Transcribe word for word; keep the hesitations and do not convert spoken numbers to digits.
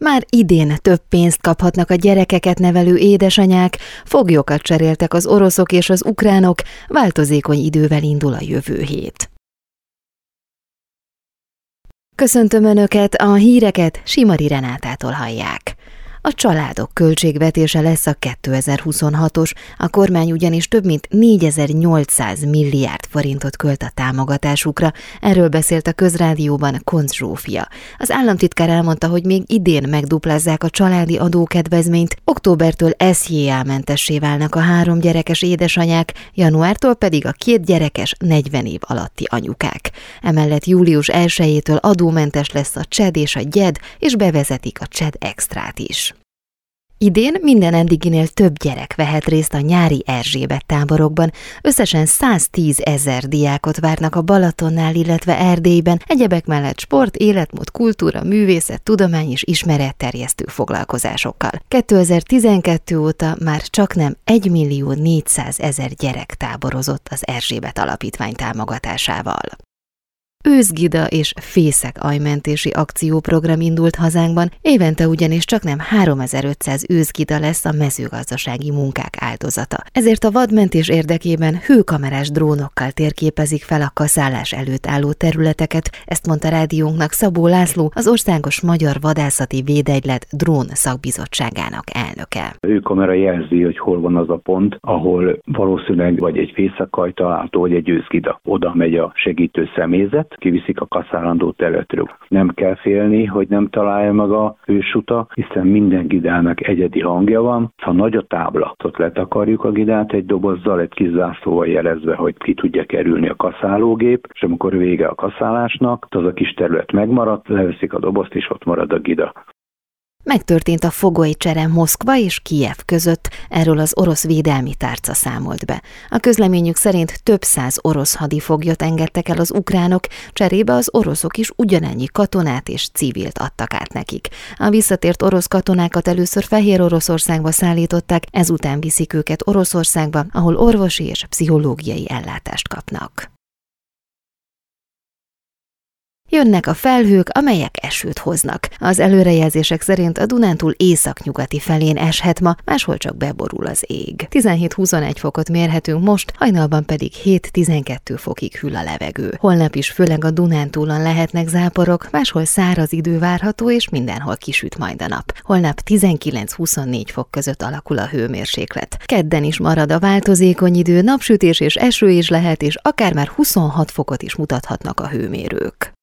Már idén több pénzt kaphatnak a gyerekeket nevelő édesanyák, foglyokat cseréltek az oroszok és az ukránok, változékony idővel indul a jövő hét. Köszöntöm Önöket, a híreket Simari Renátától hallják. A családok költségvetése lesz a kétezer-huszonhatos, a kormány ugyanis több mint négyezer-nyolcszáz milliárd forintot költ a támogatásukra, erről beszélt a Közrádióban Koncz Zsófia. Az államtitkár elmondta, hogy még idén megduplázzák a családi adókedvezményt, októbertől es jé á-mentessé válnak a három gyerekes édesanyák, januártól pedig a két gyerekes negyven év alatti anyukák. Emellett július elsejétől adómentes lesz a cséd és a gyed, és bevezetik a cséd extrát is. Idén minden eddiginél több gyerek vehet részt a nyári Erzsébet táborokban. Összesen száztízezer diákot várnak a Balatonnál, illetve Erdélyben, egyebek mellett sport, életmód, kultúra, művészet, tudomány és ismeretterjesztő foglalkozásokkal. kétezer-tizenkettő óta már csaknem egymillió négyszázezer gyerek táborozott az Erzsébet Alapítvány támogatásával. Őszgida és fészek ajmentési akcióprogram indult hazánkban, évente ugyanis csaknem háromezer-ötszáz őszgida lesz a mezőgazdasági munkák áldozata. Ezért a vadmentés érdekében hőkamerás drónokkal térképezik fel a kaszálás előtt álló területeket, ezt mondta rádiónknak Szabó László, az Országos Magyar Vadászati Védegylet drón szakbizottságának elnöke. A hőkamera jelzi, hogy hol van az a pont, ahol valószínűleg vagy egy fészekagy található, vagy egy őszgida. Oda megy a segítő személyzet, kiviszik a kaszálandó területről. Nem kell félni, hogy nem találja meg a hősuta, hiszen minden gidának egyedi hangja van. Ha nagy a tábla, ott letakarjuk a gidát egy dobozzal, egy kis zászlóval jelezve, hogy ki tudja kerülni a kaszálógép, és amikor vége a kaszálásnak, az a kis terület megmaradt, leveszik a dobozt, és ott marad a gida. Megtörtént a fogolycsere Moszkva és Kijev között, erről az orosz védelmi tárca számolt be. A közleményük szerint több száz orosz hadifoglyot engedtek el az ukránok, cserébe az oroszok is ugyanennyi katonát és civilt adtak át nekik. A visszatért orosz katonákat először Fehér Oroszországba szállították, ezután viszik őket Oroszországba, ahol orvosi és pszichológiai ellátást kapnak. Jönnek a felhők, amelyek esőt hoznak. Az előrejelzések szerint a Dunántúl északnyugati felén eshet ma, máshol csak beborul az ég. tizenhét-huszonegy fokot mérhetünk most, hajnalban pedig hét-tizenkettő fokig hűl a levegő. Holnap is főleg a Dunántúlon lehetnek záporok, máshol száraz idő várható, és mindenhol kisüt majd a nap. Holnap tizenkilenc-huszonnégy fok között alakul a hőmérséklet. Kedden is marad a változékony idő, napsütés és eső is lehet, és akár már huszonhat fokot is mutathatnak a hőmérők.